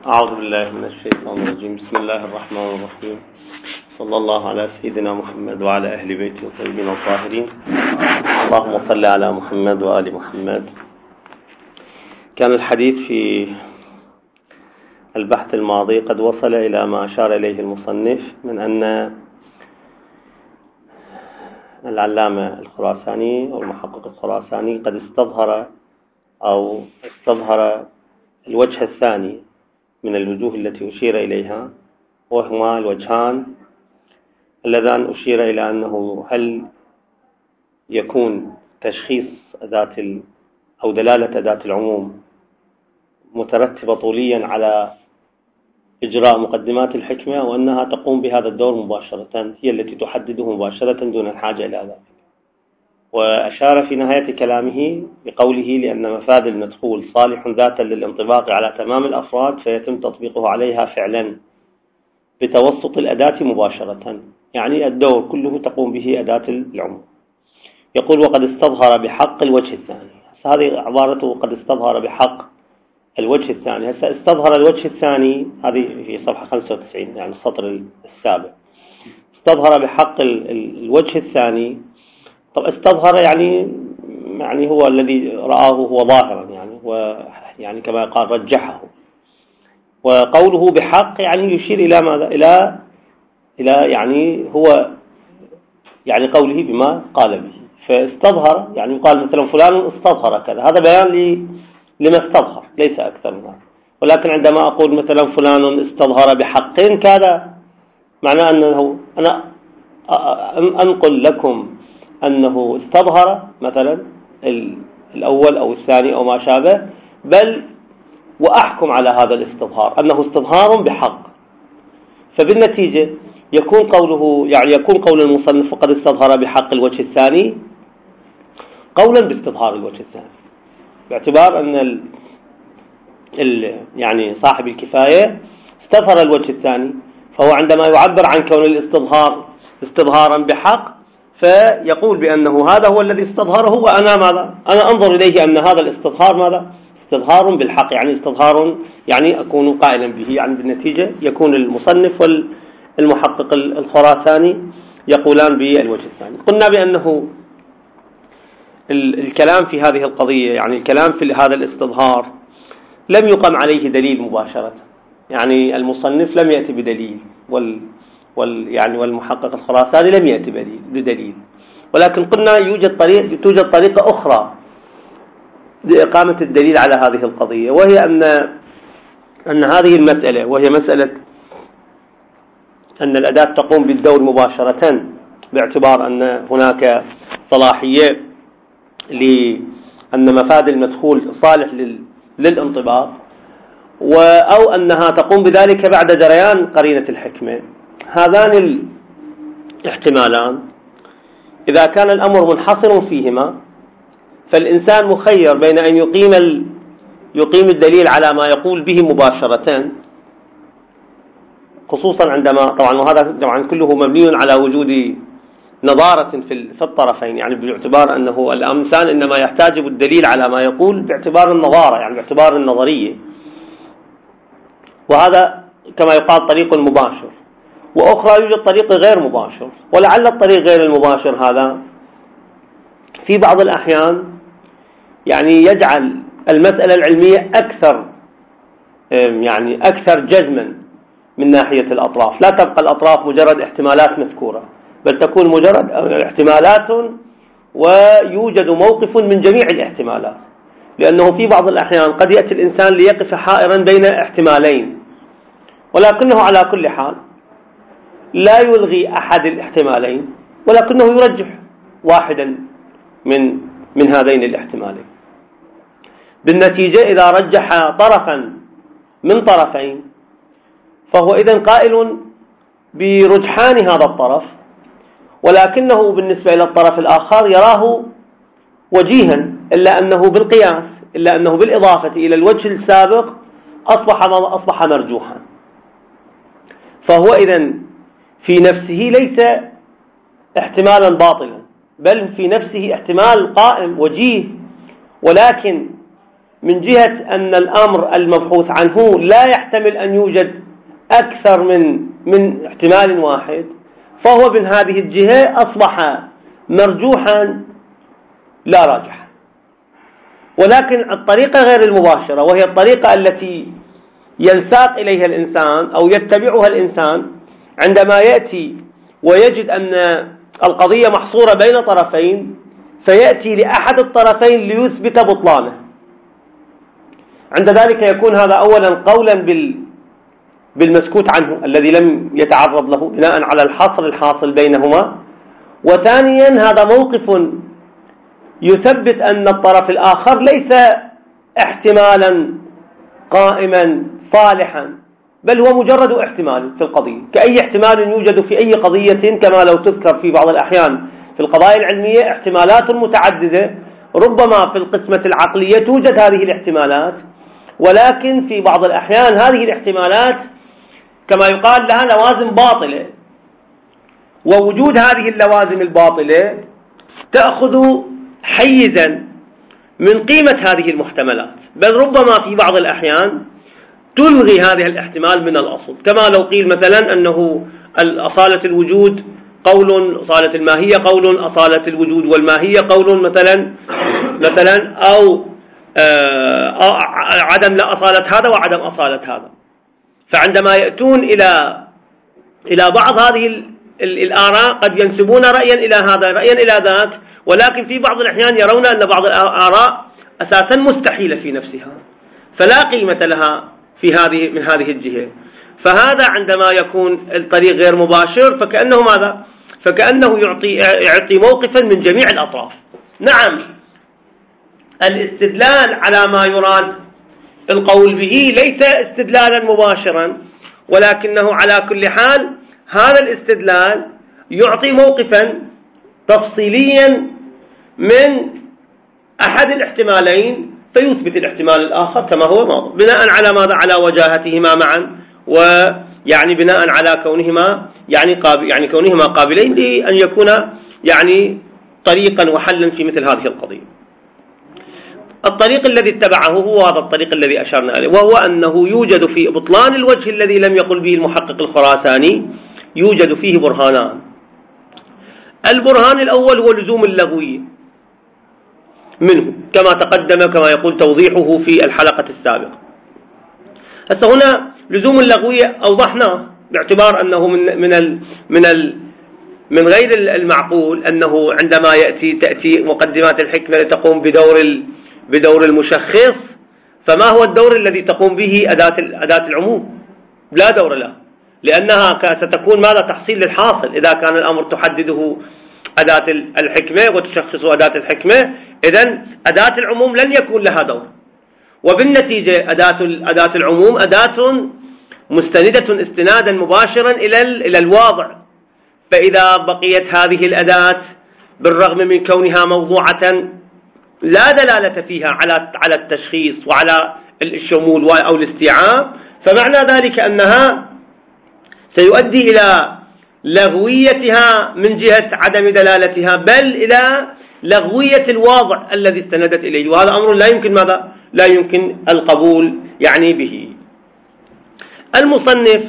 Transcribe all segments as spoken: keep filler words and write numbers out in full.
أعوذ بالله من الشيطان الرجيم. بسم الله الرحمن الرحيم. صلى الله على سيدنا محمد وعلى أهل بيته الطيبين الطاهرين. اللهم صل على محمد وآل محمد. كان الحديث في البحث الماضي قد وصل إلى ما أشار إليه المصنف من أن العلامة الخراساني أو المحقق الخراساني قد استظهر أو استظهر الوجه الثاني من الوجوه التي أشير إليها، وهما الوجهان اللذان أشير إلى أنه هل يكون تشخيص ذات أو دلالة ذات العموم مترتبة طوليا على إجراء مقدمات الحكمة، أو أنها تقوم بهذا الدور مباشرة، هي التي تحدده مباشرة دون الحاجة إلى ذلك. وأشار في نهاية كلامه بقوله: لأن مفاد المدخول صالح ذاتا للانطباق على تمام الأفراد فيتم تطبيقه عليها فعلا بتوسط الأداة مباشرة، يعني الدور كله تقوم به أداة العموم. يقول: وقد استظهر بحق الوجه الثاني. هذه عبارته قد استظهر بحق الوجه الثاني. هسه استظهر الوجه الثاني هذه في صفحة خمسة وتسعين، يعني السطر السابع. استظهر بحق الوجه الثاني. طب استظهر يعني يعني هو الذي رآه هو ظاهرا، يعني ويعني كما قال رجحه. وقوله بحق يعني يشير إلى ماذا؟ إلى إلى يعني هو يعني قوله بما قال به. فاستظهر يعني يقال مثلا فلان استظهر كذا، هذا بيان لي لما استظهر، ليس أكثر من هذا. ولكن عندما أقول مثلا فلان استظهر بحق كذا، معناه أنه أنا أنقل لكم أنه استظهر مثلا الأول أو الثاني أو ما شابه، بل وأحكم على هذا الاستظهار أنه استظهار بحق. فبالنتيجة يكون قوله يعني يكون قول المصنف قد استظهر بحق الوجه الثاني قولا باستظهار الوجه الثاني، باعتبار أن ال ال يعني صاحب الكفاية استظهر الوجه الثاني، فهو عندما يعبر عن كون الاستظهار استظهارا بحق فيقول بأنه هذا هو الذي استظهره، وأنا ماذا؟ أنا أنظر إليه أن هذا الاستظهار ماذا؟ استظهار بالحق، يعني استظهار يعني أكون قائلا به. يعني بالنتيجة يكون المصنف والمحقق الخراساني يقولان بالوجه الثاني. قلنا بأنه الكلام في هذه القضية، يعني الكلام في هذا الاستظهار لم يقم عليه دليل مباشرة، يعني المصنف لم يأتي بدليل وال وال يعني والمحقق الخراساني لم يأتي بدليل، ولكن قلنا يوجد طريق توجد طريقة أخرى لإقامة الدليل على هذه القضية، وهي أن أن هذه المسألة، وهي مسألة أن الأداة تقوم بالدور مباشرة باعتبار أن هناك صلاحية لأن مفاد المدخول صالح للانطباق، أو أنها تقوم بذلك بعد جريان قرينة الحكمة. هذان الاحتمالان إذا كان الأمر منحصر فيهما فالإنسان مخير بين أن يقيم يقيم الدليل على ما يقول به مباشرة، خصوصا عندما طبعا وهذا طبعا كله مبني على وجود نظارة في الطرفين، يعني باعتبار أنه الإنسان إنما يحتاج الدليل على ما يقول باعتبار النظارة، يعني باعتبار النظرية، وهذا كما يقال طريق مباشر. وأخرى يوجد طريق غير مباشر، ولعل الطريق غير المباشر هذا في بعض الأحيان يعني يجعل المسألة العلمية أكثر يعني أكثر جزما من ناحية الأطراف. لا تبقى الأطراف مجرد احتمالات مذكورة، بل تكون مجرد احتمالات ويوجد موقف من جميع الاحتمالات، لأنه في بعض الأحيان قد يأتي الإنسان ليقف حائرا بين احتمالين، ولكنه على كل حال لا يلغي أحد الاحتمالين، ولكنه يرجح واحدا من من هذين الاحتمالين. بالنتيجة إذا رجح طرفا من طرفين فهو إذن قائل برجحان هذا الطرف، ولكنه بالنسبة إلى الطرف الآخر يراه وجيها، إلا أنه بالقياس إلا أنه بالإضافة إلى الوجه السابق أصبح أصبح مرجوحا. فهو إذن في نفسه ليس احتمالا باطلا، بل في نفسه احتمال قائم وجيه، ولكن من جهة أن الأمر المبحوث عنه لا يحتمل أن يوجد أكثر من من احتمال واحد، فهو من هذه الجهة أصبح مرجوحا لا راجحا. ولكن الطريقة غير المباشرة، وهي الطريقة التي ينساق إليها الإنسان أو يتبعها الإنسان عندما يأتي ويجد أن القضية محصورة بين طرفين، فيأتي لأحد الطرفين ليثبت بطلانه. عند ذلك يكون هذا أولا قولا بال بالمسكوت عنه الذي لم يتعرض له بناء على الحصر الحاصل بينهما، وثانيا هذا موقف يثبت أن الطرف الآخر ليس احتمالا قائما صالحا، بل هو مجرد احتمال في القضية، كأي احتمال يوجد في أي قضية، كما لو تذكر في بعض الأحيان في القضايا العلمية احتمالات متعددة، ربما في القسمة العقلية توجد هذه الاحتمالات، ولكن في بعض الأحيان هذه الاحتمالات كما يقال لها لوازم باطلة، ووجود هذه اللوازم الباطلة تأخذ حيزا من قيمة هذه المحتملات، بل ربما في بعض الأحيان تلغي هذا الاحتمال من الأصل، كما لو قيل مثلا أنه أصالة الوجود قول، أصالة الماهية قول، أصالة الوجود والماهية قول مثلا مثلا أو آه عدم لا أصالة هذا وعدم أصالة هذا. فعندما يأتون إلى إلى بعض هذه الآراء قد ينسبون رأيا إلى هذا رأيا إلى ذاك، ولكن في بعض الأحيان يرون أن بعض الآراء أساسا مستحيلة في نفسها فلا قيمة لها في هذه من هذه الجهة. فهذا عندما يكون الطريق غير مباشر فكأنه ماذا؟ فكأنه يعطي يعطي موقفا من جميع الأطراف. نعم، الاستدلال على ما يراد القول به ليس استدلالا مباشرا، ولكنه على كل حال هذا الاستدلال يعطي موقفا تفصيليا من أحد الاحتمالين فيثبت الاحتمال الآخر كما هو ماضي، بناء على ماذا؟ على وجاهتهما معا، ويعني بناء على كونهما يعني قابل يعني كونهما قابلين لأن يكون يعني طريقا وحلا في مثل هذه القضية. الطريق الذي اتبعه هو هذا الطريق الذي أشرنا إليه، وهو أنه يوجد في بطلان الوجه الذي لم يقل به المحقق الخراساني يوجد فيه برهانان. البرهان الأول هو لزوم اللغوية منه كما تقدم كما يقول توضيحه في الحلقة السابقة. هسه هنا لزوم اللغوية أوضحناه باعتبار أنه من من ال من ال من غير المعقول أنه عندما يأتي تأتي مقدمات الحكمة لتقوم بدور بدور المشخص، فما هو الدور الذي تقوم به أداة أداة العموم؟ لا دور له، لأنها ستكون ماذا؟ تحصيل للحاصل. إذا كان الأمر تحدده أداة الحكمة وتشخص أداة الحكمة، إذن أداة العموم لن يكون لها دور، وبالنتيجة أداة أداة العموم أداة مستندة استنادا مباشرا إلى إلى الواضع. فإذا بقيت هذه الأداة بالرغم من كونها موضوعة لا دلالة فيها على على التشخيص وعلى الشمول أو الاستيعاب، فمعنى ذلك أنها سيؤدي إلى لغويتها من جهة عدم دلالتها، بل إلى لغوية الواضع الذي استندت إليه، وهذا أمر لا يمكن ماذا؟ لا يمكن القبول يعني به. المصنف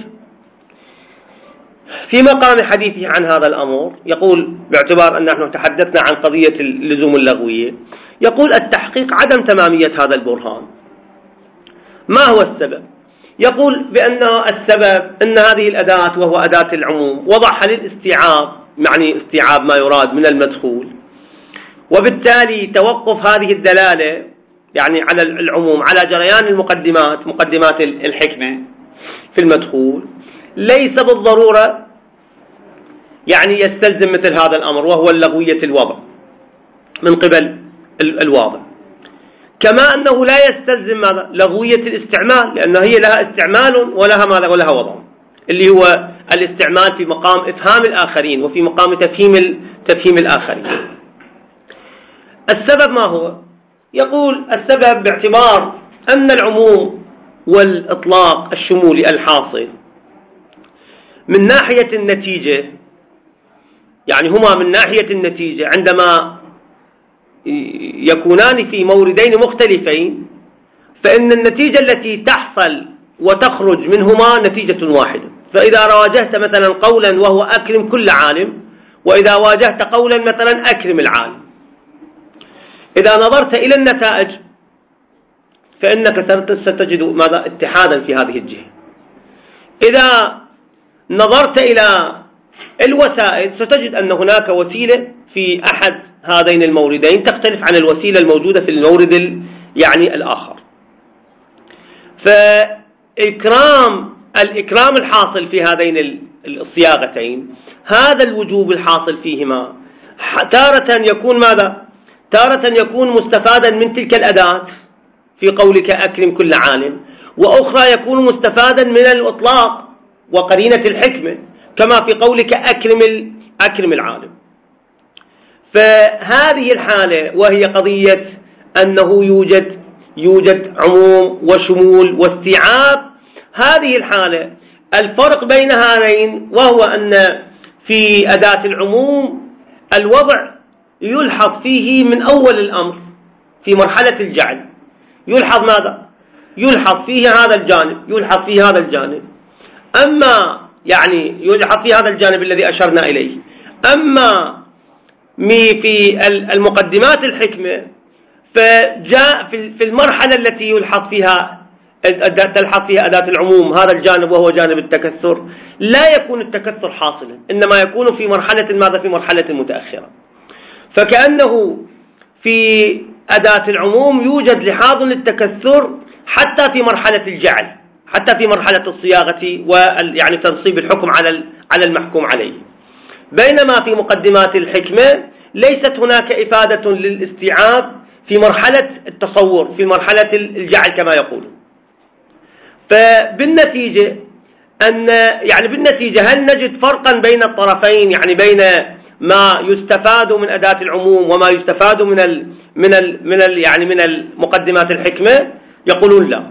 في مقام حديثه عن هذا الأمر يقول باعتبار أن نحن تحدثنا عن قضية اللزوم اللغوية، يقول التحقيق عدم تمامية هذا البرهان. ما هو السبب؟ يقول بأن السبب أن هذه الأداة وهو أداة العموم وضعها للاستيعاب، يعني استيعاب ما يراد من المدخول، وبالتالي توقف هذه الدلالة يعني على العموم على جريان المقدمات مقدمات الحكمة في المدخول ليس بالضرورة يعني يستلزم مثل هذا الأمر، وهو اللغوية الوضع من قبل الواضع، كما أنه لا يستلزم ماذا؟ لغوية الاستعمال، لأنه هي لها استعمال ولها ماذا؟ ولها وضع، اللي هو الاستعمال في مقام إفهام الآخرين وفي مقام تفهيم تفهيم الآخرين. السبب ما هو؟ يقول السبب باعتبار أن العموم والإطلاق الشمولي الحاصل من ناحية النتيجة، يعني هما من ناحية النتيجة عندما يكونان في موردين مختلفين فإن النتيجة التي تحصل وتخرج منهما نتيجة واحدة. فإذا واجهت مثلا قولا وهو أكرم كل عالم، وإذا واجهت قولا مثلا أكرم العالم، إذا نظرت إلى النتائج فإنك ستجد ماذا؟ اتحادا في هذه الجهة. إذا نظرت إلى الوسائل ستجد أن هناك وسيلة في أحد هذين الموردين تختلف عن الوسيلة الموجودة في المورد يعني الآخر. فإكرام الإكرام الحاصل في هذين الصياغتين، هذا الوجوب الحاصل فيهما تارة يكون ماذا؟ تارة يكون مستفادا من تلك الأداة في قولك أكرم كل عالم، وأخرى يكون مستفادا من الإطلاق وقرينة الحكمة كما في قولك أكرم أكرم العالم. فهذه الحالة وهي قضية أنه يوجد يوجد عموم وشمول واستيعاب، هذه الحالة الفرق بين هذين وهو أن في أداة العموم الوضع يلحظ فيه من أول الأمر في مرحلة الجعل، يلحظ ماذا؟ يلحظ فيه هذا الجانب، يلحظ فيه هذا الجانب، أما يعني يلحظ فيه هذا الجانب الذي أشرنا إليه. أما في المقدمات الحكمة فجاء في المرحلة التي يلحظ فيها تلحظ فيها أداة العموم هذا الجانب وهو جانب التكثر، لا يكون التكثر حاصلا، إنما يكون في مرحلة ماذا؟ في مرحلة متأخرة. فكأنه في أداة العموم يوجد لحاظ للتكثر حتى في مرحلة الجعل، حتى في مرحلة الصياغة ويعني تنصيب الحكم على على المحكوم عليه، بينما في مقدمات الحكمة ليست هناك إفادة للاستيعاب في مرحلة التصور، في مرحلة الجعل كما يقولون. فبالنتيجة أن يعني بالنتيجة هل نجد فرقا بين الطرفين، يعني بين ما يستفاد من أداة العموم وما يستفاد من ال من ال من ال يعني من المقدمات الحكمة؟ يقولون لا.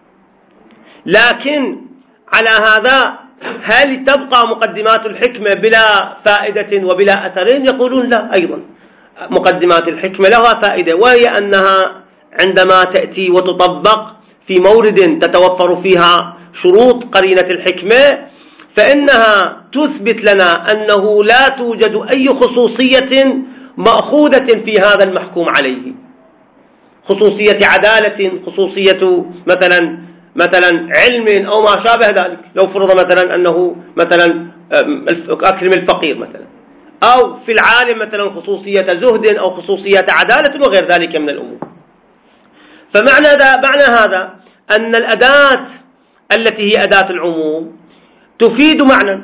لكن على هذا هل تبقى مقدمات الحكمة بلا فائدة وبلا أثر؟ يقولون لا أيضا، مقدمات الحكمة لها فائدة، وهي أنها عندما تأتي وتطبق في مورد تتوفر فيها شروط قرينة الحكمة فإنها تثبت لنا أنه لا توجد أي خصوصية مأخوذة في هذا المحكوم عليه، خصوصية عدالة، خصوصية مثلا مثلا علم أو ما شابه ذلك. لو فرض مثلا أنه مثلا أكرم الفقير مثلا، أو في العالم مثلا خصوصية زهد أو خصوصية عدالة وغير ذلك من الأمور. فمعنى ذا معنى هذا أن الأداة التي هي أداة العموم تفيد معنى،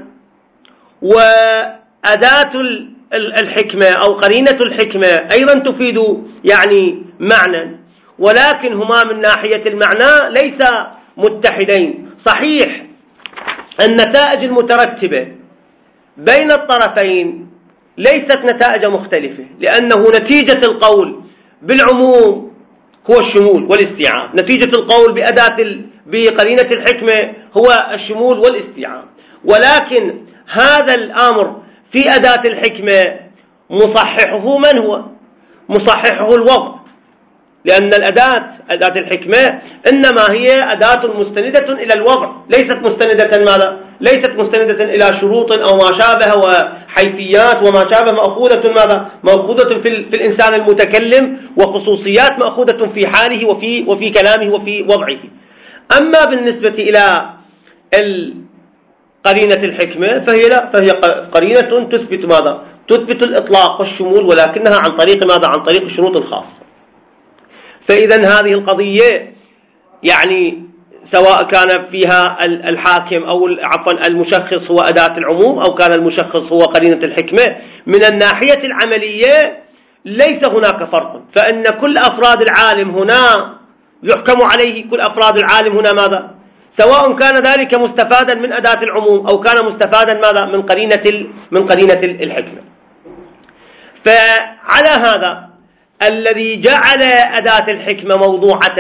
وأداة الحكمة أو قرينة الحكمة أيضا تفيد يعني معنى، ولكن هما من ناحية المعنى ليس متحدين. صحيح النتائج المترتبة بين الطرفين ليست نتائج مختلفة، لأنه نتيجة القول بالعموم هو الشمول والاستيعاب، نتيجة القول بأداة بقرينة الحكمة هو الشمول والاستيعاب، ولكن هذا الأمر في أداة الحكمة مصححه من هو؟ مصححه الوضع، لأن الأداة أداة الحكمة إنما هي أداة مستندة إلى الوضع، ليست مستندة ماذا؟ ليست مستندة إلى شروط أو ما شابه وحيثيات وما شابه، مأخوذة ماذا؟ مأخوذة في, في الإنسان المتكلم، وخصوصيات مأخوذة في حاله وفي وفي كلامه وفي وضعه. أما بالنسبة إلى قرينة الحكمة فهي لا، فهي قرينة تثبت ماذا؟ تثبت الإطلاق والشمول، ولكنها عن طريق ماذا؟ عن طريق الشروط الخاصة. فإذا هذه القضية يعني سواء كان فيها الحاكم أو عفوا المشخص هو أداة العموم أو كان المشخص هو قرينة الحكمة، من الناحية العملية ليس هناك فرق، فإن كل أفراد العالم هنا يحكم عليه، كل أفراد العالم هنا ماذا؟ سواء كان ذلك مستفادا من أداة العموم أو كان مستفادا ماذا؟ من قرينة من قرينة الحكمة. فعلى هذا الذي جعل أداة الحكمة موضوعة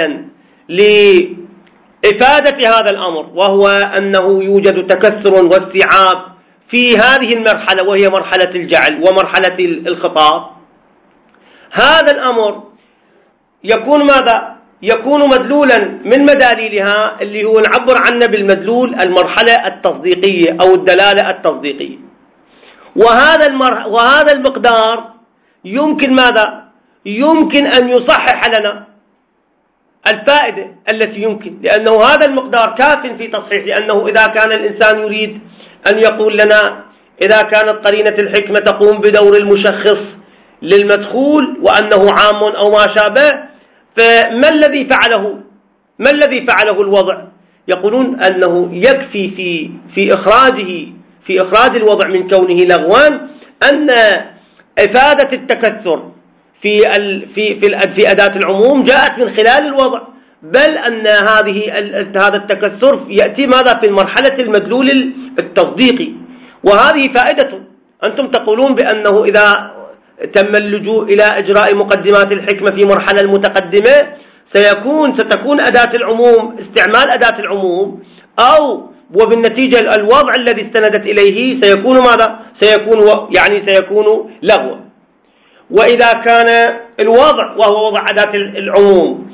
لإفادة هذا الأمر، وهو أنه يوجد تكثر واستيعاب في هذه المرحلة وهي مرحلة الجعل ومرحلة الخطاب، هذا الأمر يكون ماذا؟ يكون مدلولا من مداليلها اللي هو نعبر عنه بالمدلول المرحلة التصديقية أو الدلالة التصديقية. وهذا المر... وهذا المقدار يمكن ماذا؟ يمكن أن يصحح لنا الفائدة التي يمكن، لأنه هذا المقدار كاف في تصحيح، لأنه إذا كان الإنسان يريد أن يقول لنا إذا كانت قرينة الحكمة تقوم بدور المشخص للمدخول وأنه عام أو ما شابه، فما الذي فعله؟ ما الذي فعله الوضع؟ يقولون أنه يكفي في في إخراجه في إخراج الوضع من كونه لغوا أن إفادة التكثر في ال في في في أداة العموم جاءت من خلال الوضع، بل أن هذه هذا التكثر يأتي ماذا؟ في مرحلة المدلول التصديقي، وهذه فائدة. أنتم تقولون بأنه إذا تم اللجوء إلى إجراء مقدمات الحكمة في مرحلة المتقدمة سيكون ستكون أداة العموم استعمال أداة العموم أو وبالنتيجة الوضع الذي استندت إليه سيكون ماذا؟ سيكون يعني سيكون لغوا. وإذا كان الوضع وهو وضع أداة العموم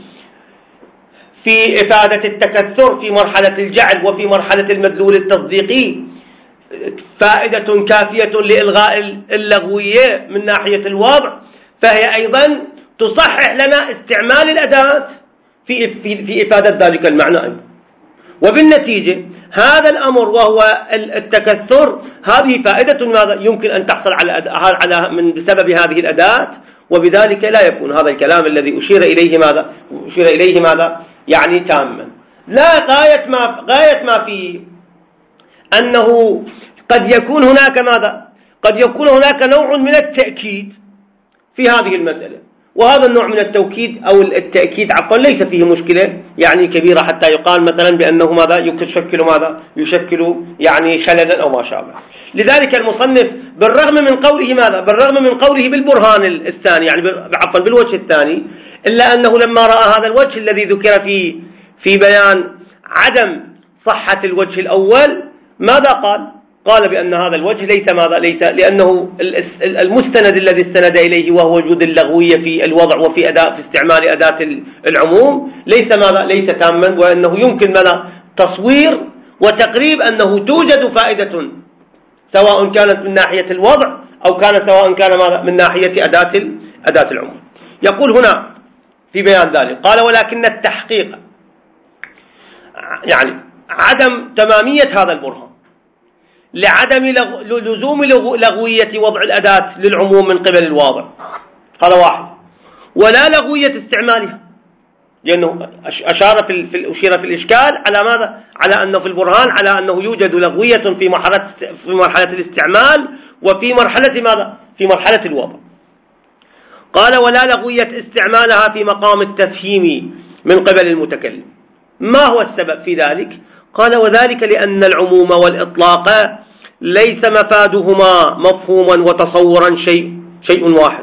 في إفادة التكثر في مرحلة الجعل وفي مرحلة المدلول التصديقي فائدة كافية لإلغاء اللغوية من ناحية الوضع، فهي أيضا تصحح لنا استعمال الأداة في في في إفادة ذلك المعنى أيضا. وبالنتيجة هذا الأمر وهو التكثر هذه فائدة ماذا؟ يمكن أن تحصل على على من بسبب هذه الأداة، وبذلك لا يكون هذا الكلام الذي أشير إليه ماذا؟ أشير إليه ماذا؟ يعني تاما. لا غاية ما غاية ما فيه أنه قد يكون هناك ماذا؟ قد يكون هناك نوع من التأكيد في هذه المسألة، وهذا النوع من التوكيد أو التأكيد عفوا ليس فيه مشكلة يعني كبيرة حتى يقال مثلا بأنه ماذا؟ يشكل ماذا؟ يشكل يعني خللا أو ما شابه. لذلك المصنف بالرغم من قوله ماذا؟ بالرغم من قوله بالبرهان الثاني يعني عفوا بالوجه الثاني، إلا أنه لما رأى هذا الوجه الذي ذكر في في بيان عدم صحة الوجه الأول ماذا قال؟ قال بأن هذا الوجه ليس ماذا؟ ليس لأنه المستند الذي استند إليه وهو وجود اللغوية في الوضع وفي أداء في استعمال أداة العموم ليس ماذا؟ ليس تاما، وأنه يمكن ماذا؟ تصوير وتقريب أنه توجد فائدة سواء كانت من ناحية الوضع أو كان سواء كان ماذا؟ من ناحية أداة أداة العموم. يقول هنا في بيان ذلك قال ولكن التحقيق يعني عدم تمامية هذا البرهان لعدم لزوم لغوية وضع الأداة للعموم من قبل الواضع. قال واحد ولا لغوية استعمالها، لأنه أشار في أشير في الإشكال على ماذا؟ على أنه في البرهان على أنه يوجد لغوية في مرحلة في مرحلة الاستعمال وفي مرحلة ماذا؟ في مرحلة الوضع. قال ولا لغوية استعمالها في مقام التفهيم من قبل المتكلم. ما هو السبب في ذلك؟ قال وذلك لأن العموم والإطلاق ليس مفادهما مفهوما وتصورا شيء شيء واحد.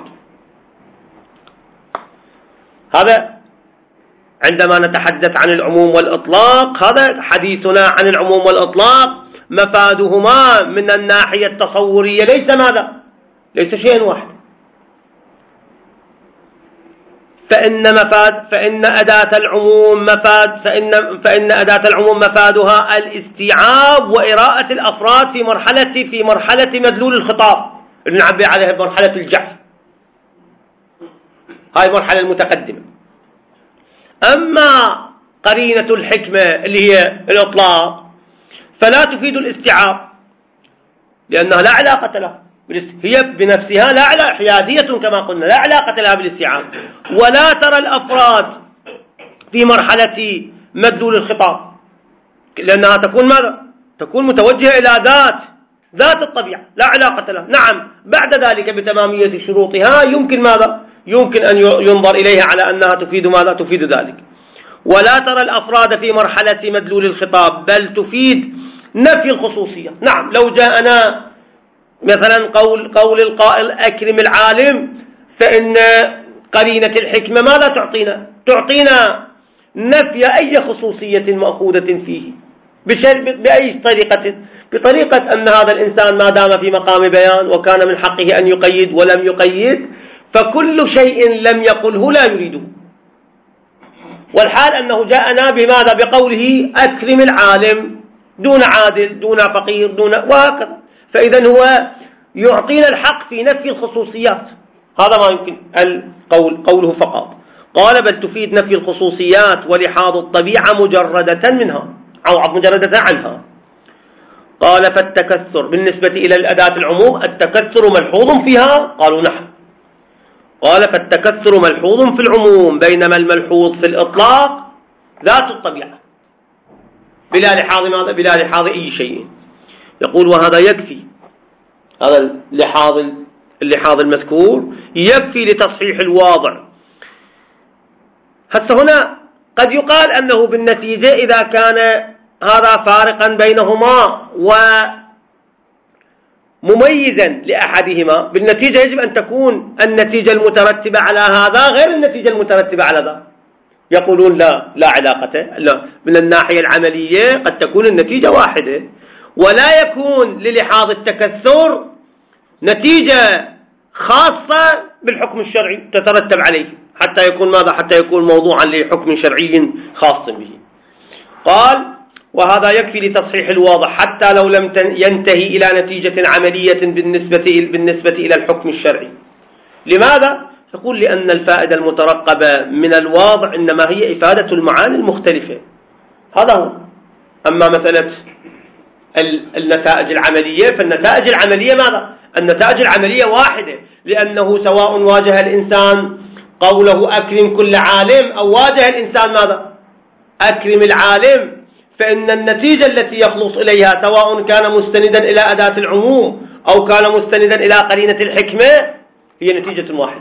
هذا عندما نتحدث عن العموم والإطلاق هذا حديثنا عن العموم والإطلاق مفادهما من الناحية التصورية ليس ماذا؟ ليس شيئا واحد. فإن مفاد فإن أداة العموم مفاد فإن فإن أداة العموم مفادها الاستيعاب وإراءة الأفراد في مرحلة في مرحلة مدلول الخطاب اللي نعبر عليها مرحلة الجعل. هاي المرحلة المتقدمة. أما قرينة الحكمة اللي هي الإطلاق فلا تفيد الاستيعاب لأنها لا علاقة لها، هي بنفسها لا علاقة حيادية كما قلنا لا علاقة لها بالاستيعاب، ولا ترى الأفراد في مرحلة مدلول الخطاب لأنها تكون ماذا؟ تكون متوجهة إلى ذات ذات الطبيعة لا علاقة لها. نعم بعد ذلك بتمامية شروطها يمكن ماذا؟ يمكن أن ينظر إليها على أنها تفيد ماذا؟ تفيد ذلك. ولا ترى الأفراد في مرحلة مدلول الخطاب بل تفيد نفي الخصوصية. نعم لو جاءنا مثلا قول قول القائل أكرم العالم فإن قرينة الحكمة ماذا تعطينا؟ تعطينا نفي أي خصوصية مأخوذة فيه بأي طريقة؟ بطريقة أن هذا الإنسان ما دام في مقام بيان وكان من حقه أن يقيد ولم يقيد فكل شيء لم يقله لا يريده. والحال أنه جاءنا بماذا؟ بقوله أكرم العالم دون عادل دون فقير دون وهكذا. فإذا هو يعطينا الحق في نفي الخصوصيات، هذا ما يمكن القول قوله فقط. قال بل تفيد نفي الخصوصيات ولحاظ الطبيعة مجردة منها أو مجردة عنها. قال فالتكثر بالنسبة إلى الأداة العموم التكثر ملحوظ فيها؟ قالوا نعم. قال فالتكثر ملحوظ في العموم بينما الملحوظ في الإطلاق ذات الطبيعة بلا لحاظ ماذا؟ بلا لحاظ أي شيء. يقول وهذا يكفي، هذا اللحاظ اللحاظ المذكور يكفي لتصحيح الواضع. حتى هنا قد يقال أنه بالنتيجة إذا كان هذا فارقا بينهما ومميزا لأحدهما بالنتيجة يجب أن تكون النتيجة المترتبة على هذا غير النتيجة المترتبة على ذا. يقولون لا لا علاقة، لا، من الناحية العملية قد تكون النتيجة واحدة ولا يكون للحاظ التكثر نتيجة خاصة بالحكم الشرعي تترتب عليه حتى يكون ماذا؟ حتى يكون موضوعا لحكم شرعي خاص به. قال وهذا يكفي لتصحيح الواضح حتى لو لم ينتهي إلى نتيجة عملية بالنسبة بالنسبة إلى الحكم الشرعي. لماذا؟ يقول لأن الفائدة المترقبة من الواضع إنما هي إفادة المعاني المختلفة، هذا هو. أما مسألة النتائج العملية فالنتائج العملية ماذا؟ النتائج العملية واحدة، لأنه سواء واجه الإنسان قوله أكرم كل عالم أو واجه الإنسان ماذا؟ أكرم العالم، فإن النتيجة التي يخلص إليها سواء كان مستندا إلى أداة العموم أو كان مستندا إلى قرينة الحكمة هي نتيجة واحدة.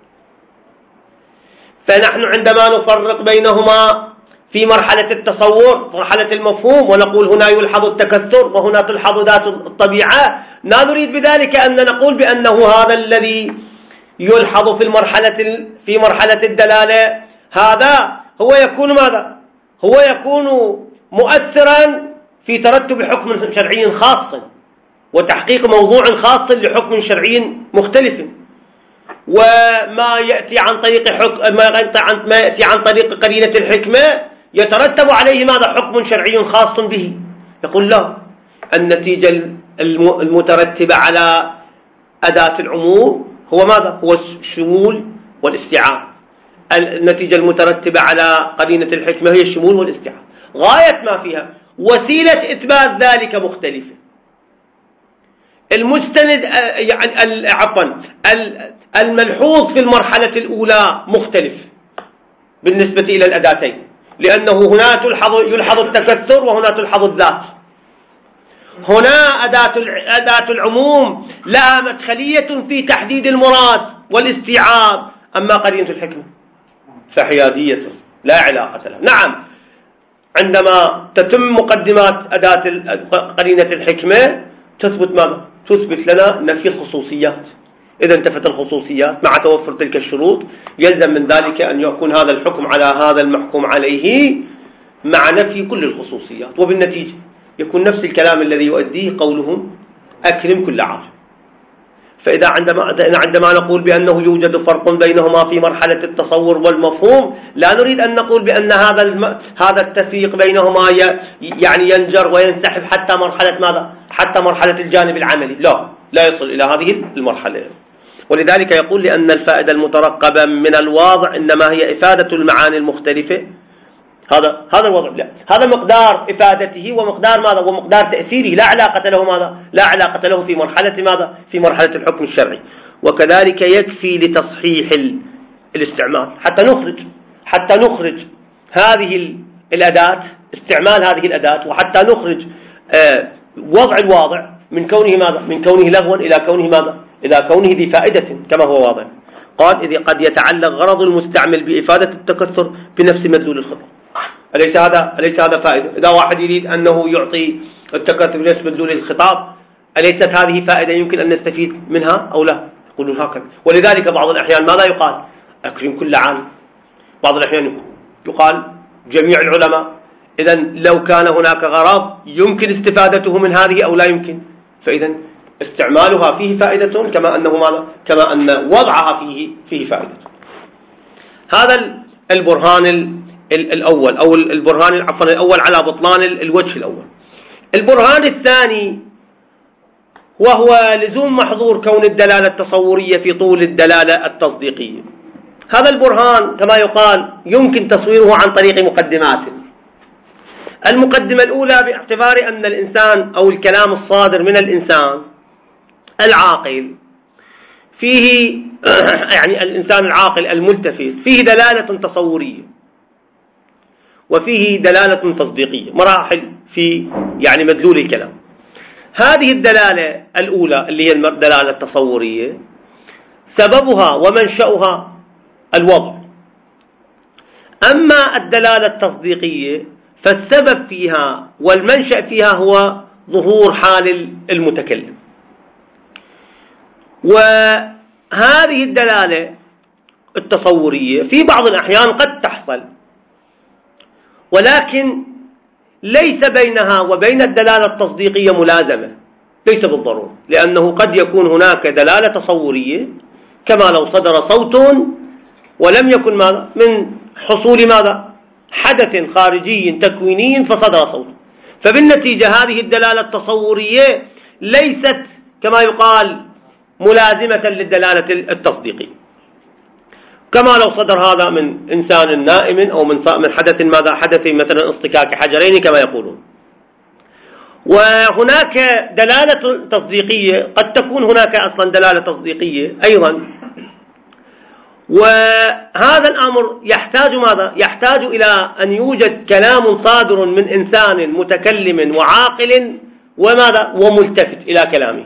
فنحن عندما نفرق بينهما في مرحلة التصور مرحلة المفهوم ونقول هنا يلحظ التكثر وهنا تلحظ ذات الطبيعة، لا نريد بذلك أن نقول بأنه هذا الذي يلحظ في المرحلة في مرحلة الدلالة هذا هو يكون ماذا؟ هو يكون مؤثرا في ترتب حكم شرعي خاص وتحقيق موضوع خاص لحكم شرعي مختلف، وما يأتي عن طريق حكم ما يأتي عن طريق قرينة الحكمة يترتب عليه ماذا؟ حكم شرعي خاص به. يقول لا، النتيجة المترتبة على أداة العموم هو ماذا؟ هو الشمول والاستيعاب. النتيجة المترتبة على قرينة الحكمة هي الشمول والاستيعاب. غاية ما فيها وسيلة إثبات ذلك مختلفة. المستند يعني عفوا الملحوظ في المرحلة الأولى مختلف بالنسبة إلى الأداتين، لأنه هنا تلحظ يلحظ التكثر وهنا تلحظ الذات. هنا أداة أداة العموم لها مدخلية في تحديد المراد والاستيعاب، أما قرينة الحكمة فحيادية لا علاقة لها. نعم، عندما تتم مقدمات أداة قرينة الحكمة تثبت ماذا؟ تثبت لنا نفي الخصوصيات. إذا انتفت الخصوصيات مع توفر تلك الشروط يلزم من ذلك أن يكون هذا الحكم على هذا المحكوم عليه مع نفي كل الخصوصيات، وبالنتيجة يكون نفس الكلام الذي يؤديه قولهم أكرم كل عالم. فإذا عندما عندما نقول بأنه يوجد فرق بينهما في مرحلة التصور والمفهوم لا نريد أن نقول بأن هذا الم... هذا التفريق بينهما ي... يعني ينجر وينسحب حتى مرحلة ماذا؟ حتى مرحلة الجانب العملي، لا لا يصل إلى هذه المرحلة. ولذلك يقول لأن الفائدة المترقبة من الواضع إنما هي إفادة المعاني المختلفة. هذا هذا الوضع، لا هذا مقدار إفادته ومقدار ماذا؟ ومقدار تأثيره لا علاقة له ماذا؟ لا علاقة له في مرحلة ماذا؟ في مرحلة الحكم الشرعي. وكذلك يكفي لتصحيح الاستعمال حتى نخرج حتى نخرج هذه الأداة، استعمال هذه الأداة، وحتى نخرج آه وضع الواضع من كونه ماذا؟ من كونه لغوا إلى كونه ماذا؟ إلى كونه ذي فائدة كما هو واضح. قال إذ قد يتعلق غرض المستعمل بإفادة التكثر بنفس مدلول الخطاب. أليس هذا أليس هذا فائدة؟ إذا واحد يريد أنه يعطي التكثر بنفس مدلول الخطاب أليست هذه فائدة يمكن أن نستفيد منها أو لا؟ يقولون هكذا. ولذلك بعض الأحيان ماذا يقال؟ أكرم كل عالم. بعض الأحيان يقال جميع العلماء. إذا لو كان هناك غرض يمكن استفادته من هذه أو لا يمكن، فإذا استعمالها فيه فائدة كما أنه ماذا؟ كما أن وضعها فيه فيه فائدة. هذا البرهان الأول أو البرهان عفوا الأول على بطلان الوجه الأول. البرهان الثاني وهو لزوم محظور كون الدلالة التصورية في طول الدلالة التصديقية. هذا البرهان كما يقال يمكن تصويره عن طريق مقدمات. المقدمة الأولى باعتبار أن الإنسان أو الكلام الصادر من الإنسان العاقل فيه يعني الإنسان العاقل الملتفت فيه دلالة تصورية وفيه دلالة تصديقية، مراحل في يعني مدلول الكلام. هذه الدلالة الأولى اللي هي الدلالة التصورية سببها ومنشأها الوضع. أما الدلالة التصديقية فالسبب فيها والمنشأ فيها هو ظهور حال المتكلم. وهذه الدلالة التصورية في بعض الأحيان قد تحصل، ولكن ليس بينها وبين الدلالة التصديقية ملازمة، ليس بالضرورة، لأنه قد يكون هناك دلالة تصورية كما لو صدر صوت ولم يكن ماذا من حصول ماذا حدث خارجي تكويني فصدر صوت، فبالنتيجة هذه الدلالة التصورية ليست كما يقال ملازمة للدلالة التصديقية، كما لو صدر هذا من إنسان نائم أو من من حدث ماذا حدث مثلا اصطكاك حجرين كما يقولون. وهناك دلالة تصديقية قد تكون هناك أصلا دلالة تصديقية أيضا، وهذا الأمر يحتاج ماذا يحتاج إلى أن يوجد كلام صادر من إنسان متكلم وعاقل وماذا وملتفت إلى كلامه.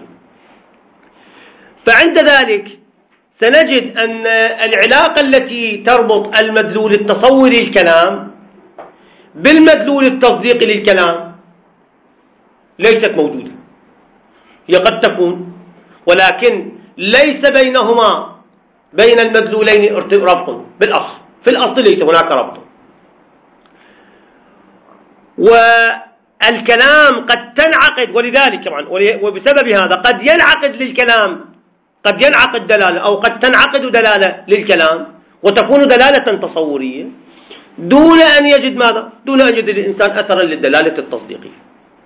فعند ذلك سنجد أن العلاقة التي تربط المدلول التصوري للكلام بالمدلول التصديقي للكلام ليست موجودة. هي قد تكون، ولكن ليس بينهما بين المدلولين ربط بالأصل، في الأصل ليس هناك ربط. والكلام قد تنعقد، ولذلك طبعا وبسبب هذا قد ينعقد للكلام قد ينعقد دلالة أو قد تنعقد دلالة للكلام وتكون دلالة تصورية دون أن يجد ماذا؟ دون أن يجد الإنسان أثرا للدلالة التصديقية.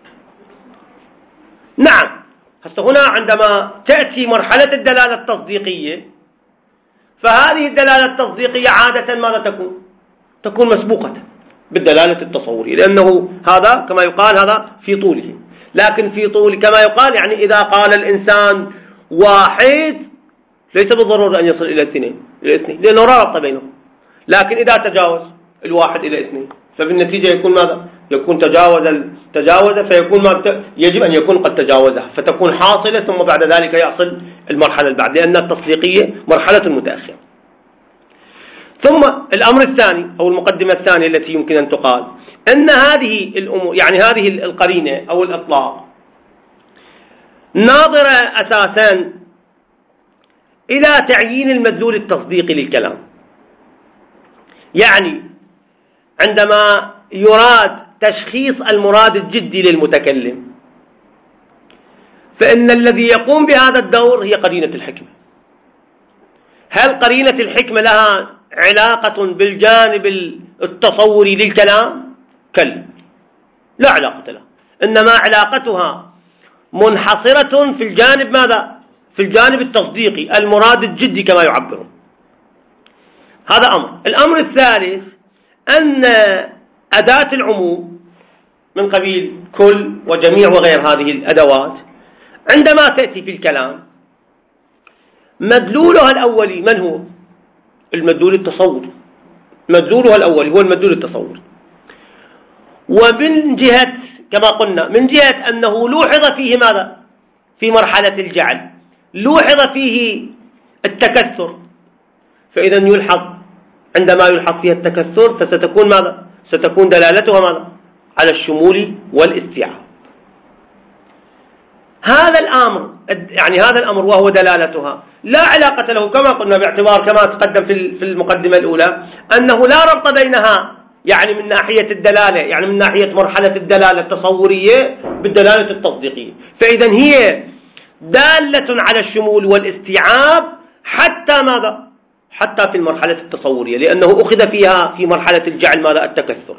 نعم، هسه هنا عندما تأتي مرحلة الدلالة التصديقية فهذه الدلالة التصديقية عادة ماذا تكون؟ تكون مسبوقة بالدلالة التصورية، لأنه هذا كما يقال هذا في طوله. لكن في طول كما يقال يعني إذا قال الإنسان واحد ليس بالضرورة أن يصل إلى اثنين إلى اثنين لأنه لا ربط بينهم. لكن إذا تجاوز الواحد إلى اثنين فبالنتيجة يكون ماذا؟ يكون تجاوز تجاوز فيكون ما يجب أن يكون قد تجاوزها، فتكون حاصلة ثم بعد ذلك يحصل المرحلة البعد، لأن التصديقية مرحلة متأخرة. ثم الأمر الثاني أو المقدمة الثانية التي يمكن أن تقال أن هذه الأمور يعني هذه القرينة أو الإطلاق ناظرة أساسا إلى تعيين المدلول التصديقي للكلام. يعني عندما يراد تشخيص المراد الجدي للمتكلم فإن الذي يقوم بهذا الدور هي قرينة الحكمة. هل قرينة الحكمة لها علاقة بالجانب التصوري للكلام؟ كلا، لا علاقة لها، إنما علاقتها منحصرة في الجانب ماذا؟ في الجانب التصديقي المراد الجدي كما يعبرون. هذا أمر. الأمر الثالث أن أداة العموم من قبيل كل وجميع وغير هذه الأدوات عندما تأتي في الكلام مدلولها الأولي من هو؟ المدلول التصوري. مدلولها الأولي هو المدلول التصوري. ومن جهة كما قلنا من جهة أنه لوحظ فيه ماذا؟ في مرحلة الجعل لوحظ فيه التكثر، فإذا يلحظ عندما يلحظ فيها التكثر فستكون ماذا؟ ستكون دلالتها ماذا؟ على الشمول والاستيعاب. هذا الأمر يعني هذا الأمر وهو دلالتها لا علاقة له كما قلنا باعتبار كما تقدم في المقدمة الأولى أنه لا ربط بينها يعني من ناحية الدلالة يعني من ناحية مرحلة الدلالة التصورية بالدلالة التصديقية، فإذا هي دالة على الشمول والاستيعاب حتى ماذا؟ حتى في المرحلة التصورية، لأنه أخذ فيها في مرحلة الجعل ماذا؟ التكثر.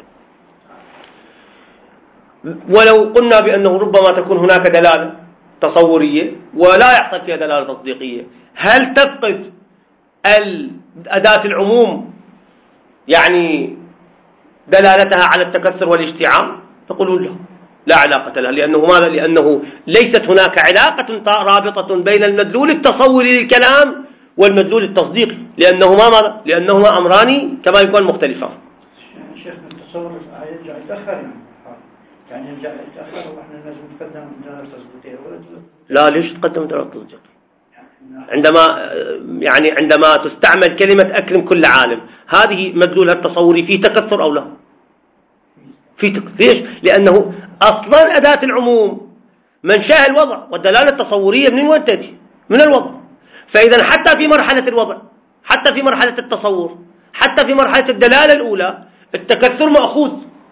ولو قلنا بأنه ربما تكون هناك دلالة تصورية ولا يحصل فيها دلالة تصديقية، هل تفقد أداة العموم يعني دلالتها على التكثر والاشتعال؟ تقولون لا، لا علاقة لها، لأنه ماذا؟ لأنه ليست هناك علاقة رابطة بين المدلول التصوري للكلام والمدلول التصديقي، لأنهما ماذا؟ لأنهما أمران كما يكون مختلفان. شيخ التصور يرجع يتأخر يعني يرجع يتأخر وإحنا لازم نقدم دلالة تصديقية ولا لا، ليش تقدم دلالة تصديقية؟ عندما يعني عندما تستعمل كلمة أكرم كل عالم، هذه مدلولها التصوري فيه تكثر أو لا؟ في تكثر. ليش؟ لأنه أصلا أداة العموم منشأ الوضع، والدلالة التصورية من وين تأتي؟ من الوضع. فإذا حتى في مرحلة الوضع، حتى في مرحلة التصور، حتى في مرحلة الدلالة الأولى التكثر مأخوذ.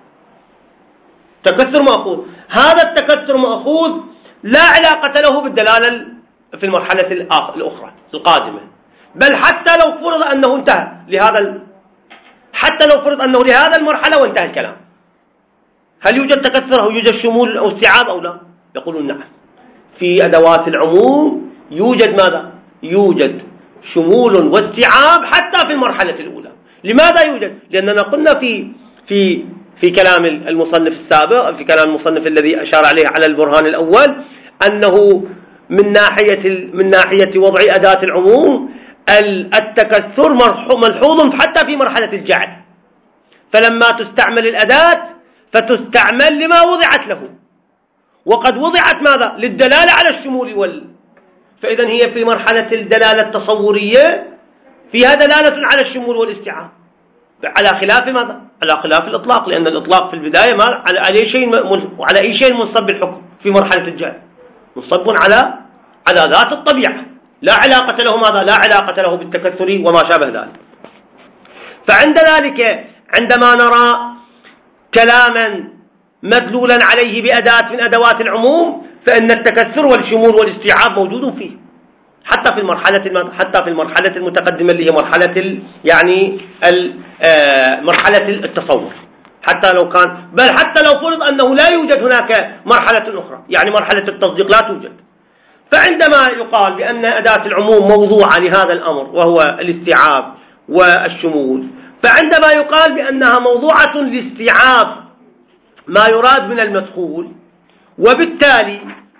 تكثر مأخوذ، هذا التكثر مأخوذ لا علاقة له بالدلالة في المرحلة الأخرى القادمة، بل حتى لو فرض أنه انتهى لهذا ال... حتى لو فرض أنه لهذا المرحلة وانتهى الكلام، هل يوجد تكثر أو يوجد شمول أو استيعاب أو لا؟ يقولون نعم، في أدوات العموم يوجد ماذا؟ يوجد شمول واستيعاب حتى في المرحلة الأولى. لماذا يوجد؟ لأننا قلنا في في في كلام المصنف السابق، في كلام المصنف الذي أشار عليه على البرهان الأول، أنه من ناحية من ناحية وضع أداة العموم التكثر ملحوظ حتى في مرحلة الجعل، فلما تستعمل الأداة فتستعمل لما وضعت له، وقد وضعت ماذا؟ للدلالة على الشمول وال فإذا هي في مرحلة الدلالة التصورية فيها دلالة على الشمول والاستيعاب، على خلاف ماذا؟ على خلاف الإطلاق، لأن الإطلاق في البداية ما على أي شيء وعلى أي شيء منصب بالحكم في مرحلة الجعل، منصب على على ذات الطبيعة، لا علاقة له ماذا؟ لا علاقة له بالتكثر وما شابه ذلك. فعند ذلك عندما نرى كلاما مدلولا عليه بأداة من أدوات العموم، فإن التكثر والشمول والاستيعاب موجود فيه حتى في المرحلة حتى في المرحلة المتقدمة اللي هي مرحلة ال يعني ال مرحلة التصور، حتى لو كان بل حتى لو فرض أنه لا يوجد هناك مرحلة أخرى، يعني مرحلة التصديق لا توجد. فعندما يقال بأن أداة العموم موضوعة لهذا الأمر وهو الاستيعاب والشمول، فعندما يقال بأنها موضوعة لاستيعاب ما يراد من المدخول، وبالتالي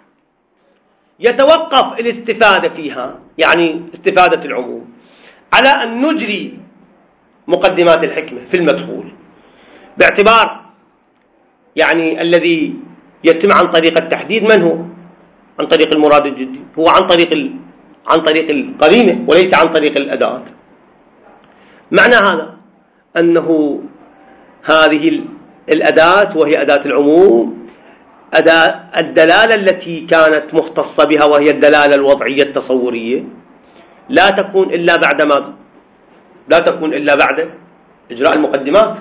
يتوقف الاستفادة فيها يعني استفادة العموم على أن نجري مقدمات الحكمة في المدخول، باعتبار يعني الذي يتم عن طريق التحديد من هو؟ عن طريق المراد الجدي، هو عن طريق ال... عن طريق القرينة وليس عن طريق الأداة. معنى هذا أنه هذه الأداة وهي أداة العموم، أداة الدلالة التي كانت مختصة بها وهي الدلالة الوضعية التصورية، لا تكون إلا بعد ماذا؟ لا تكون إلا بعد إجراء المقدمات،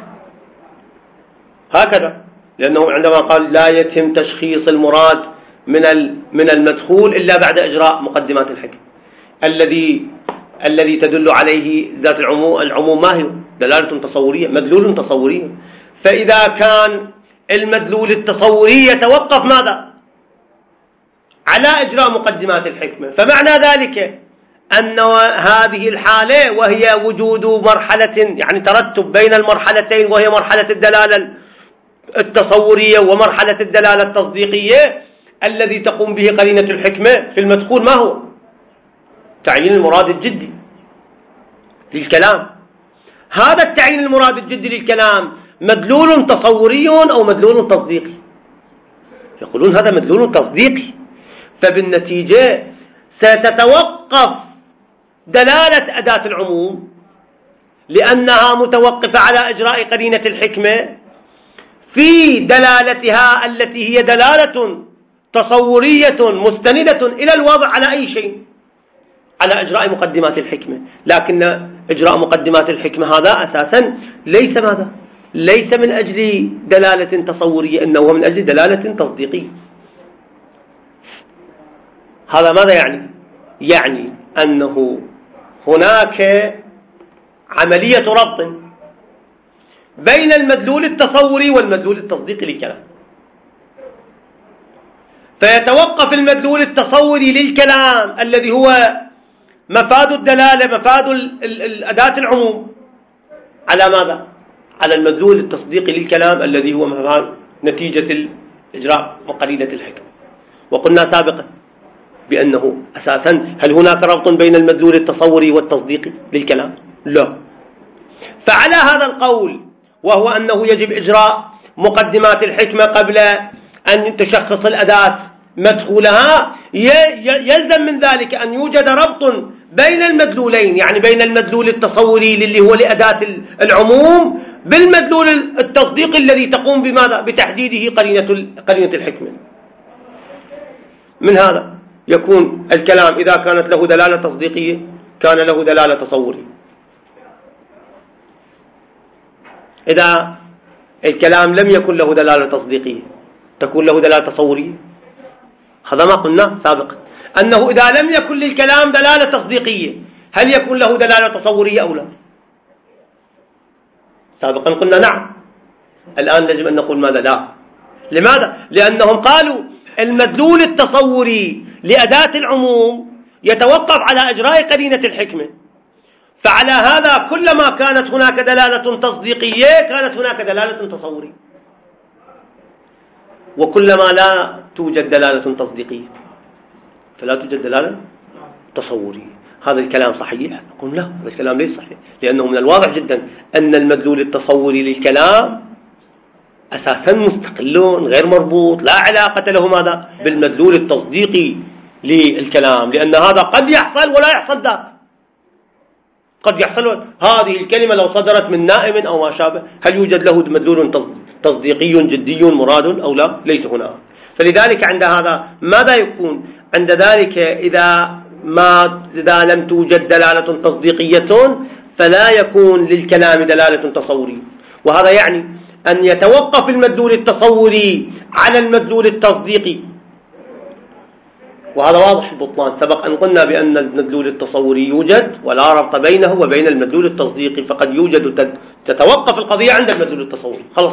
هكذا. لأنه عندما قال لا يتم تشخيص المراد من من المدخول إلا بعد إجراء مقدمات الحكم، الذي الذي تدل عليه ذات العموم العموم ما هي؟ دلالة تصورية، مدلول تصوري. فإذا كان المدلول التصوري يتوقف ماذا؟ على إجراء مقدمات الحكمة، فمعنى ذلك أن هذه الحالة وهي وجود مرحلة يعني ترتب بين المرحلتين، وهي مرحلة الدلالة التصورية ومرحلة الدلالة التصديقية، الذي تقوم به قرينة الحكمة في المدخول ما هو؟ تعيين المراد الجدي للكلام. هذا التعيين المراد الجدي للكلام مدلول تصوري أو مدلول تصديقي؟ يقولون هذا مدلول تصديقي، فبالنتيجة ستتوقف دلالة أداة العموم لأنها متوقفة على إجراء قرينة الحكمة في دلالتها التي هي دلالة تصورية مستندة إلى الوضع على أي شيء، على إجراء مقدمات الحكمة. لكن إجراء مقدمات الحكمة هذا أساسا ليس ماذا؟ ليس من أجل دلالة تصورية، إنه من أجل دلالة تصديقية. هذا ماذا يعني؟ يعني أنه هناك عملية ربط بين المدلول التصوري والمدلول التصديقي للكلام، فيتوقف المدلول التصوري للكلام الذي هو مفاد الدلالة، مفاد الأداة العموم، على ماذا؟ على المدلول التصديقي للكلام الذي هو مفاد نتيجة الإجراء وقرينة الحكمة. وقلنا سابقا بأنه أساسا هل هناك ربط بين المدلول التصوري والتصديقي للكلام؟ لا. فعلى هذا القول، وهو أنه يجب إجراء مقدمات الحكمة قبل أن تشخص الأداة مدخولها، يلزم من ذلك أن يوجد ربط بين المدلولين، يعني بين المدلول التصوري اللي هو لأداة العموم بالمدلول التصديقي الذي تقوم بماذا؟ بتحديده قرينة قرينة الحكمة. من هذا يكون الكلام إذا كانت له دلالة تصديقية كان له دلالة تصورية. إذا الكلام لم يكن له دلالة تصديقية تكون له دلالة تصورية. هذا ما قلنا سابقا، أنه إذا لم يكن للكلام دلالة تصديقية هل يكون له دلالة تصورية أو لا؟ سابقا قلنا نعم. الآن يجب أن نقول ماذا؟ لا. لماذا؟ لأنهم قالوا المدلول التصوري لأداة العموم يتوقف على إجراء قرينة الحكمة، فعلى هذا كلما كانت هناك دلالة تصديقية كانت هناك دلالة تصورية، وكلما لا توجد دلالة تصديقية فلا توجد دلالة تصورية. هذا الكلام صحيح؟ أقول لا، هذا الكلام ليس صحيح، لأنه من الواضح جدا أن المدلول التصوري للكلام أساسا مستقل غير مربوط، لا علاقة له ماذا؟ بالمدلول التصديقي للكلام، لأن هذا قد يحصل ولا يحصل ذاك. قد يحصل هذه الكلمة لو صدرت من نائم أو ما شابه، هل يوجد له مدلول تصديقي جدي مراد أو لا؟ ليس هنا. فلذلك عند هذا ماذا يكون؟ عند ذلك إذا ما إذا لم توجد دلالة تصديقية فلا يكون للكلام دلالة تصورية، وهذا يعني أن يتوقف المدلول التصوري على المدلول التصديقي، وهذا واضح البطلان. سبق أن قلنا بأن المدلول التصوري يوجد ولا ربط بينه وبين المدلول التصديقي، فقد يوجد تتوقف القضية عند المدلول التصوري خلاص.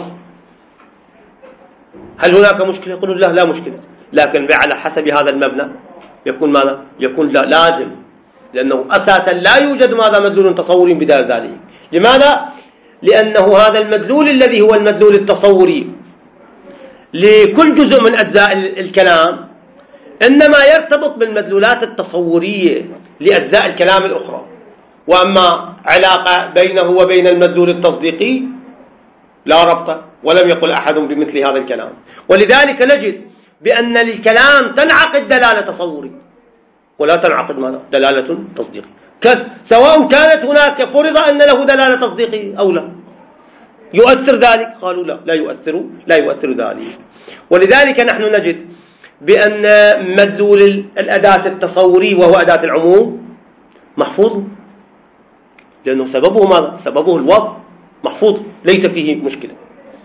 هل هناك مشكلة؟ يقولون لا لا مشكلة، لكن على حسب هذا المبنى يكون ماذا؟ يكون لا لازم، لأنه أساسا لا يوجد ماذا؟ مدلول تصوري بدال ذلك. لماذا؟ لأنه هذا المدلول الذي هو المدلول التصوري لكل جزء من أجزاء الكلام إنما يرتبط بالمدلولات التصورية لأجزاء الكلام الأخرى، وأما علاقة بينه وبين المدلول التصديقي لا ربط، ولم يقل أحد بمثل هذا الكلام. ولذلك نجد بأن للكلام تنعقد دلالة تصورية ولا تنعقد ماذا؟ دلالة تصديقية، سواء كانت هناك فرض أن له دلالة تصديقية أو لا. يؤثر ذلك؟ قالوا لا لا يؤثر لا يؤثر ذلك. ولذلك نحن نجد بأن مدلول الأداة التصوري وهو أداة العموم محفوظ، لأنه سببه ماذا؟ سببه الوضع محفوظ ليس فيه مشكلة.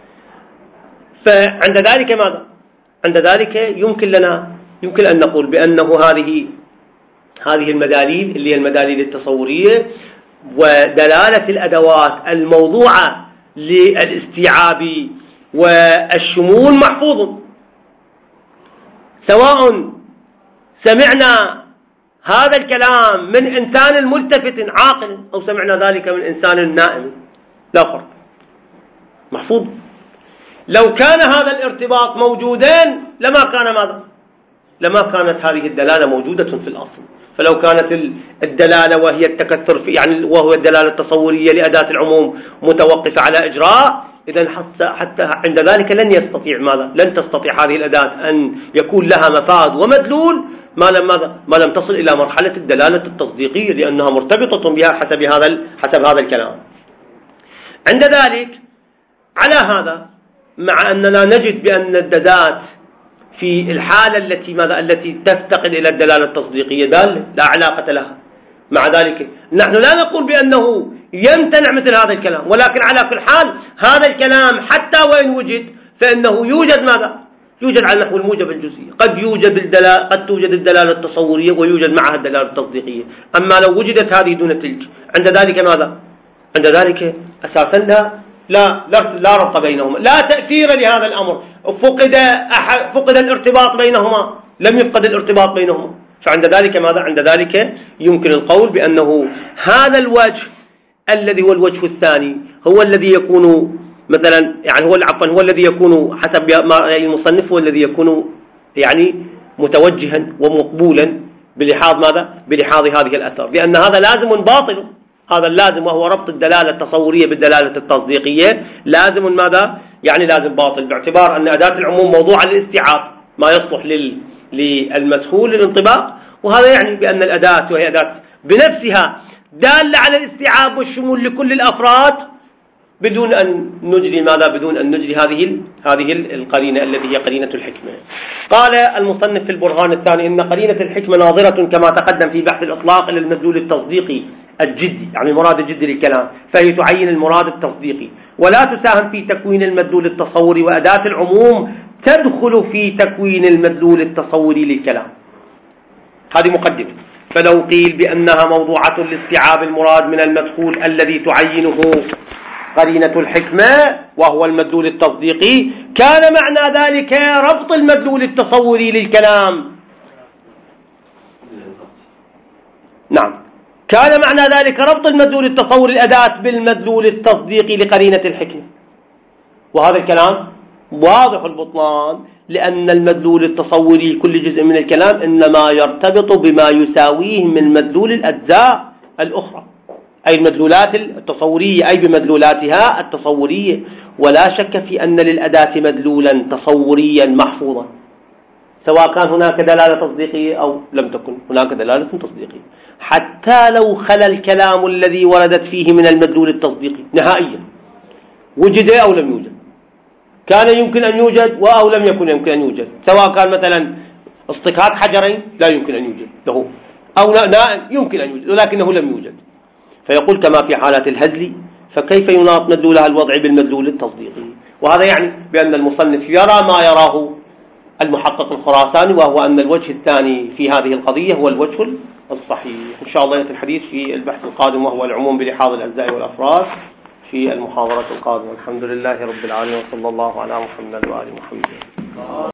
فعند ذلك ماذا؟ عند ذلك يمكن لنا يمكن أن نقول بأنه هذه هذه المداليل اللي هي المداليل التصورية ودلالة الأدوات الموضوعة للاستيعاب والشمول محفوظ، سواء سمعنا هذا الكلام من إنسان ملتفت عاقل أو سمعنا ذلك من إنسان نائم، لا فرق، محفوظ. لو كان هذا الارتباط موجودين لما كان ماذا؟ لما كانت هذه الدلالة موجودة في الأصل. فلو كانت الدلالة وهي التكثر في يعني وهو الدلالة التصورية لأداة العموم متوقفة على إجراء، إذن حتى حتى عند ذلك لن يستطيع ماذا؟ لن تستطيع هذه الأداة أن يكون لها مفاد ومدلول ما لم ماذا؟ ما لم تصل إلى مرحلة الدلالة التصديقية، لأنها مرتبطة بها حسب هذا حسب هذا الكلام. عند ذلك على هذا، مع أننا نجد بأن الدلالات في الحالة التي ماذا التي تفتقد إلى الدلالة التصديقية دالة لا علاقة لها، مع ذلك نحن لا نقول بأنه يمتنع مثل هذا الكلام، ولكن على كل حال هذا الكلام حتى وإن وجد فإنه يوجد ماذا؟ يوجد على نحو الموجب الجزئي. قد يوجد الدلالة قد توجد الدلالة التصورية ويوجد معها الدلالة التصديقية، أما لو وجدت هذه دون تلك عند ذلك ماذا؟ عند ذلك أساسا لا لا لا, لا ربط بينهما، لا تأثير لهذا الأمر، فقد فقد الارتباط بينهما، لم يفقد الارتباط بينهما. فعند ذلك ماذا؟ عند ذلك يمكن القول بأنه هذا الوجه الذي هو الوجه الثاني هو الذي يكون مثلا يعني هو عفوا هو الذي يكون حسب ما المصنف هو الذي يكون يعني متوجها ومقبولا بلحاظ ماذا؟ بلحاظ هذه الأثار، لأن هذا لازم باطل، هذا اللازم وهو ربط الدلالة التصورية بالدلالة التصديقية لازم ماذا؟ يعني لازم باطل، باعتبار أن أداة العموم موضوع الاستيعاب ما يصلح لل للمدخول للانطباق، وهذا يعني بأن الأداة وهي أداة بنفسها دالة على الاستيعاب والشمول لكل الأفراد بدون أن نجري ماذا؟ بدون أن نجري هذه هذه القرينة التي هي قرينة الحكمة. قال المصنف في البرهان الثاني إن قرينة الحكمة ناظرة كما تقدم في بحث الإطلاق إلى المدلول التصديقي الجدي، يعني المراد الجدي للكلام، فهي تعين المراد التصديقي ولا تساهم في تكوين المدلول التصوري، وأداة العموم تدخل في تكوين المدلول التصوري للكلام. هذه مقدمة. فلو قيل بأنها موضوعة لاستيعاب المراد من المدخول الذي تعينه قرينة الحكمة وهو المدلول التصديقي، كان معنى ذلك ربط المدلول التصوري للكلام. نعم، كان معنى ذلك ربط المدلول التصوري الأداة بالمدلول التصديقي لقرينة الحكمة، وهذا الكلام واضح البطلان، لأن المدلول التصوري كل جزء من الكلام إنما يرتبط بما يساويه من مدلول الأجزاء الأخرى، أي المدلولات التصورية، أي بمدلولاتها التصورية، ولا شك في أن للأداة مدلولا تصوريا محفوظا، سواء كان هناك دلالة تصديقية أو لم تكن هناك دلالة تصديقية، حتى لو خلا الكلام الذي وردت فيه من المدلول التصديقي نهائيا، وجد أو لم يوجد، كان يمكن أن يوجد أو لم يكن يمكن أن يوجد، سواء كان مثلا اصطكاك حجرين لا يمكن أن يوجد له، أو ناء يمكن أن يوجد ولكنه لم يوجد. فيقول كما في حالات الهزل فكيف يناط مدلولها الوضع بالمدلول التصديقي؟ وهذا يعني بأن المصنف يرى ما يراه المحقق الخراساني، وهو أن الوجه الثاني في هذه القضية هو الوجه الصحيح. إن شاء الله يأتي الحديث في البحث القادم وهو العموم بلحاظ الأجزاء والأفراد في المحاضرة القادمة. الحمد لله رب العالمين، وصلى الله على محمد وآل محمد.